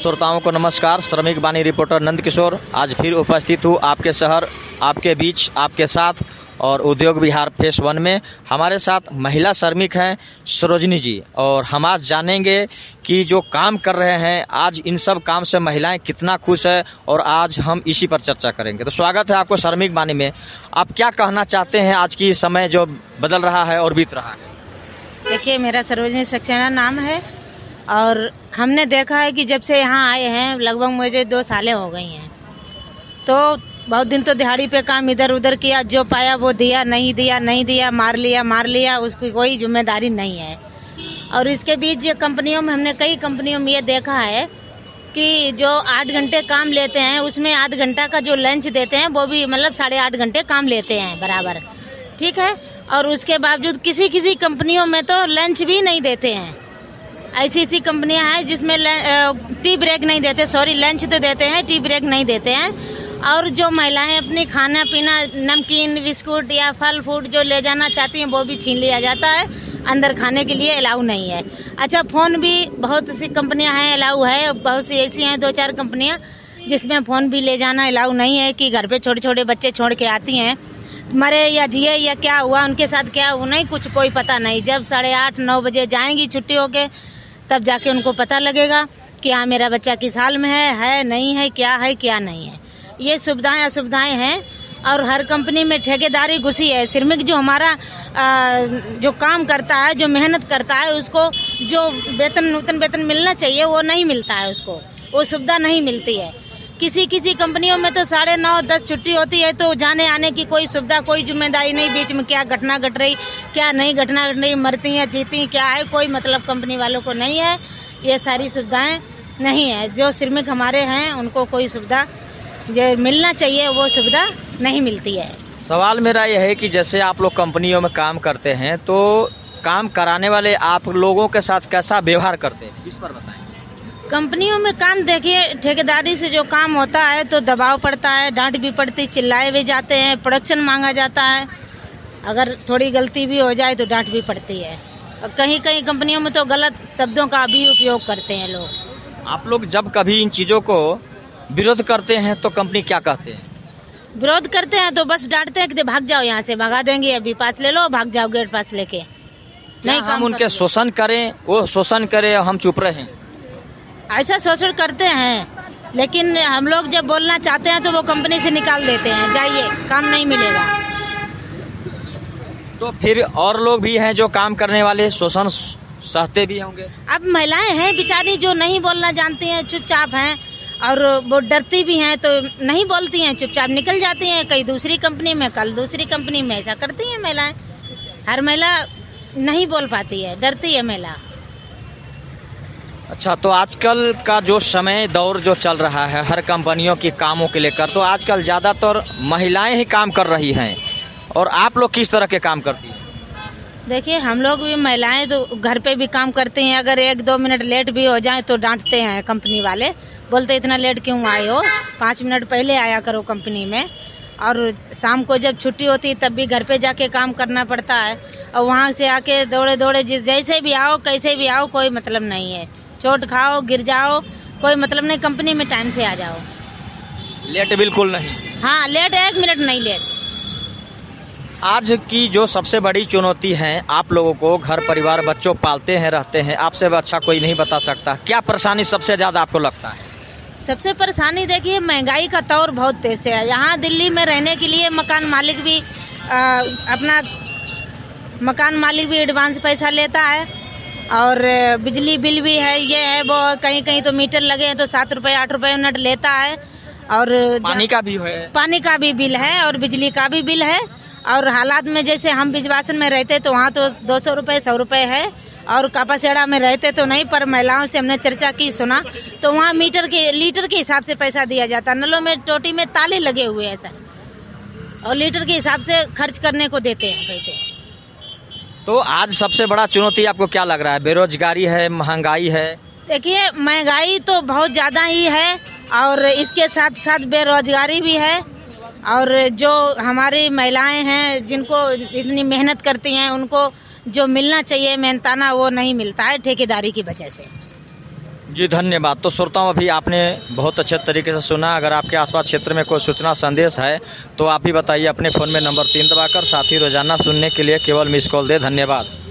श्रोताओं को नमस्कार। श्रमिक बानी रिपोर्टर नंद किशोर आज फिर उपस्थित हूँ आपके शहर, आपके बीच, आपके साथ और उद्योग विहार फेस 1 में। हमारे साथ महिला श्रमिक हैं सरोजनी जी, और हम आज जानेंगे कि जो काम कर रहे हैं आज इन सब काम से महिलाएं कितना खुश है, और आज हम इसी पर चर्चा करेंगे। तो स्वागत है आपको श्रमिक बानी में। आप क्या कहना चाहते हैं आज की समय जो बदल रहा है और बीत रहा है? देखिए, मेरा सरोजनी सक्सेना नाम है और हमने देखा है कि जब से यहाँ आए हैं लगभग मुझे 2 सालें हो गई हैं, तो बहुत दिन तो दिहाड़ी पे काम इधर उधर किया, जो पाया वो दिया, नहीं दिया, मार लिया, उसकी कोई जिम्मेदारी नहीं है। और इसके बीच ये कंपनियों में हमने कई कंपनियों में ये देखा है कि जो 8 घंटे काम लेते हैं उसमें आध घंटा का जो लंच देते हैं वो भी मतलब 8.5 घंटे काम लेते हैं बराबर, ठीक है। और उसके बावजूद किसी कंपनियों में तो लंच भी नहीं देते हैं। ऐसी कंपनियां हैं जिसमें टी ब्रेक नहीं देते, लंच तो देते हैं, टी ब्रेक नहीं देते हैं। और जो महिलाएं अपनी खाना पीना, नमकीन, बिस्कुट या फल फ्रूट जो ले जाना चाहती हैं वो भी छीन लिया जाता है, अंदर खाने के लिए अलाउ नहीं है। अच्छा, फोन भी बहुत सी कंपनियां हैं अलाउ है, बहुत सी ऐसी हैं 2-4 कंपनियां जिसमें फोन भी ले जाना अलाउ नहीं है कि घर पे छोटे छोटे बच्चे छोड़ के आती हैं, मरे या जिए या क्या हुआ उनके साथ, क्या हुआ नहीं कुछ कोई पता नहीं। जब 8:30-9 बजे जाएंगी छुट्टी होके तब जाके उनको पता लगेगा कि हाँ मेरा बच्चा किस हाल में है नहीं है, क्या नहीं है। ये सुविधाएं असुविधाएं हैं। और हर कंपनी में ठेकेदारी घुसी है। श्रमिक जो हमारा जो काम करता है, जो मेहनत करता है, उसको जो नूतन वेतन मिलना चाहिए वो नहीं मिलता है, उसको वो सुविधा नहीं मिलती है। किसी कंपनियों में तो 9:30-10 छुट्टी होती है, तो जाने आने की कोई सुविधा, कोई जिम्मेदारी नहीं। बीच में क्या घटना घट रही, क्या नहीं घटना घट रही, मरती हैं जीती क्या है, कोई मतलब कंपनी वालों को नहीं है। ये सारी सुविधाएं नहीं है। जो श्रमिक हमारे हैं उनको कोई सुविधा जो मिलना चाहिए वो सुविधा नहीं मिलती है। सवाल मेरा यह है कि जैसे आप लोग कंपनियों में काम करते हैं तो काम कराने वाले आप लोगों के साथ कैसा व्यवहार करते हैं, इस पर बताएं। कंपनियों में काम देखिए, ठेकेदारी से जो काम होता है तो दबाव पड़ता है, डांट भी पड़ती, चिल्लाए भी जाते हैं, प्रोडक्शन मांगा जाता है। अगर थोड़ी गलती भी हो जाए तो डांट भी पड़ती है। और कहीं कंपनियों में तो गलत शब्दों का भी उपयोग करते हैं लोग। आप लोग जब कभी इन चीजों को विरोध करते हैं तो कंपनी क्या कहते हैं? विरोध करते हैं तो बस डांटते हैं कि भाग जाओ यहाँ से, भगा देंगे, अभी पास ले लो, भाग जाओ गेट पास लेके। नहीं, हम उनके शोषण करें, वो शोषण करे और हम चुप रहें? ऐसा शोषण करते हैं, लेकिन हम लोग जब बोलना चाहते हैं तो वो कंपनी से निकाल देते हैं, जाइए काम नहीं मिलेगा। तो फिर और लोग भी हैं जो काम करने वाले शोषण सहते भी होंगे। अब महिलाएं हैं बेचारी जो नहीं बोलना जानती हैं, चुपचाप हैं, और वो डरती भी हैं तो नहीं बोलती हैं, चुपचाप निकल जाती हैं, कहीं दूसरी कंपनी में, कल दूसरी कंपनी में। ऐसा करती हैं महिलाएं। हर महिला नहीं बोल पाती है, डरती है महिला। अच्छा, तो आजकल का जो समय दौर जो चल रहा है हर कंपनियों की कामों के लेकर, तो आजकल ज्यादातर महिलाएं ही काम कर रही हैं, और आप लोग किस तरह के काम करती हैं? देखिए, हम लोग भी महिलाएं तो घर पे भी काम करते हैं। अगर 1-2 मिनट लेट भी हो जाए तो डांटते हैं कंपनी वाले, बोलते इतना लेट क्यों आए हो, 5 मिनट पहले आया करो कंपनी में। और शाम को जब छुट्टी होती है तब भी घर पे जाके काम करना पड़ता है, और वहाँ से आके दौड़े जैसे भी आओ, कैसे भी आओ, कोई मतलब नहीं है। चोट खाओ, गिर जाओ, कोई मतलब नहीं, कंपनी में टाइम से आ जाओ। लेट बिल्कुल नहीं? हाँ, लेट 1 मिनट नहीं लेट। आज की जो सबसे बड़ी चुनौती है, आप लोगों को घर परिवार बच्चों पालते हैं, रहते हैं, आपसे अच्छा कोई नहीं बता सकता। क्या परेशानी सबसे ज्यादा आपको लगता है? सबसे परेशानी देखिए, महंगाई का दौर बहुत तेज से है। यहाँ दिल्ली में रहने के लिए मकान मालिक भी एडवांस पैसा लेता है, और बिजली बिल भी है, ये है वो, कहीं तो मीटर लगे हैं तो 7 रुपए 8 रुपए यूनिट लेता है। और पानी का भी बिल है और बिजली का भी बिल है। और हालात में जैसे हम बिजवासन में रहते तो वहाँ तो 200 रुपए 100 रुपए है, और कापासेड़ा में रहते तो नहीं, पर महिलाओं से हमने चर्चा की, सुना तो वहाँ लीटर के हिसाब से पैसा दिया जाता। नलों में टोटी में ताले लगे हुए हैं सर, और लीटर के हिसाब से खर्च करने को देते हैं पैसे। तो आज सबसे बड़ा चुनौती आपको क्या लग रहा है? बेरोजगारी है, महंगाई है? देखिए, महंगाई तो बहुत ज्यादा ही है, और इसके साथ साथ बेरोजगारी भी है। और जो हमारी महिलाएं हैं जिनको इतनी मेहनत करती हैं, उनको जो मिलना चाहिए मेहनताना वो नहीं मिलता है ठेकेदारी की वजह से। जी धन्यवाद। तो श्रोताओं, अभी आपने बहुत अच्छे तरीके से सुना। अगर आपके आसपास क्षेत्र में कोई सूचना संदेश है तो आप भी बताइए अपने फ़ोन में नंबर 3 दबाकर। साथ ही रोजाना सुनने के लिए केवल मिस कॉल दे। धन्यवाद।